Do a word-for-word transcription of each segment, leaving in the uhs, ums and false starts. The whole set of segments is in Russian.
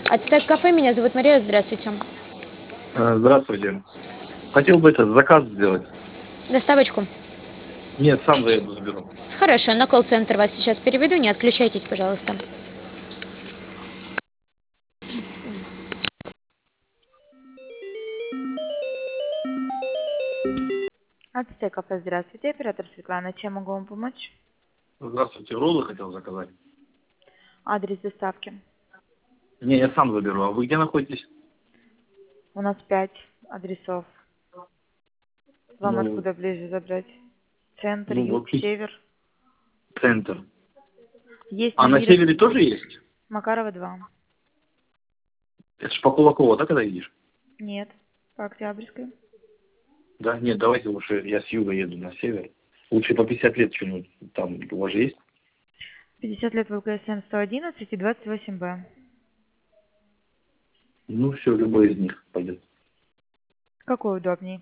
Ацтек кафе, меня зовут Мария, здравствуйте. Э, Здравствуйте. Хотел бы этот заказ сделать. Доставочку? Нет, сам заеду, заберу. Хорошо, на колл-центр вас сейчас переведу, не отключайтесь, пожалуйста. Ацтек кафе, здравствуйте, оператор Светлана, чем могу вам помочь? Здравствуйте, роллы хотел заказать. Адрес доставки. Не, я сам заберу. А вы где находитесь? У нас пять адресов. Вам Ну, откуда ближе забрать? Центр, ну юг, вот и север? центр. Есть А на на Мира... севере тоже есть? Макарова два. Это ж по Кулаково, да, когда едешь? Нет, по Октябрьской. Да, нет, давайте лучше я с юга еду на север. Лучше по пятьдесят лет что-нибудь там у вас же есть? пятьдесят лет ВЛКСМ сто одиннадцать и двадцать восемь Б. Ну, все, любой из них пойдет. Какой удобней?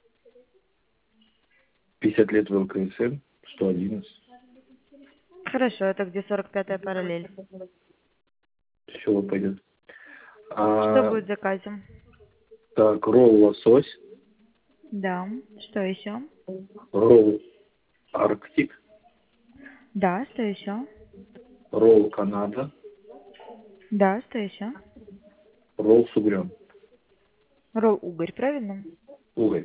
пятьдесят лет ВЛКСМ, сто одиннадцать. Хорошо, это где сорок пятая параллель. Все, пойдет. Что А, будет в заказе? так, ролл лосось, Да. Что еще? ролл арктик, Да, что еще? ролл Канада, Да, что еще? ролл с угрем. Ролл угорь, правильно? Уголь.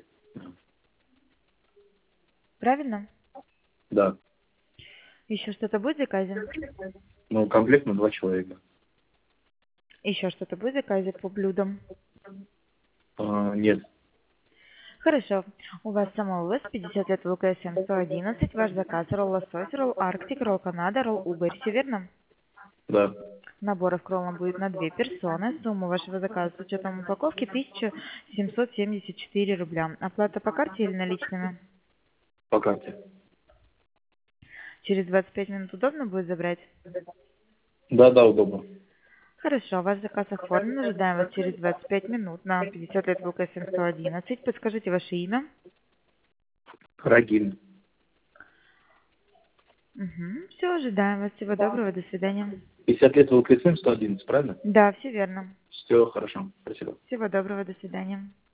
Правильно? Да. Еще что-то будет в заказе? Ну, комплект на два человека. Еще что-то будет в заказе по блюдам? А, нет. Хорошо. У вас самого пятьдесят лет ВЛКСМ сто одиннадцать. Ваш заказ ролл лосось, ролл арктик, ролл Канада, ролл угорь. Все верно? Да. Наборов кроллом будет на две персоны. Сумма вашего заказа с учетом упаковки тысяча семьсот семьдесят четыре рубля. Оплата по карте или наличными? По карте. Через двадцать пять минут удобно будет забрать? Да, да, удобно. Хорошо, ваш заказ оформлен. Ожидаем вас через двадцать пять минут на пятьдесят лет ВЛКСМ сто одиннадцать. Подскажите ваше имя. Рагин. Угу. Все, ожидаем вас. Всего доброго. До свидания. пятьдесят лет ВЛКСМ, сто одиннадцать, правильно? Да, все верно. Все, хорошо. Спасибо. Всего доброго. До свидания.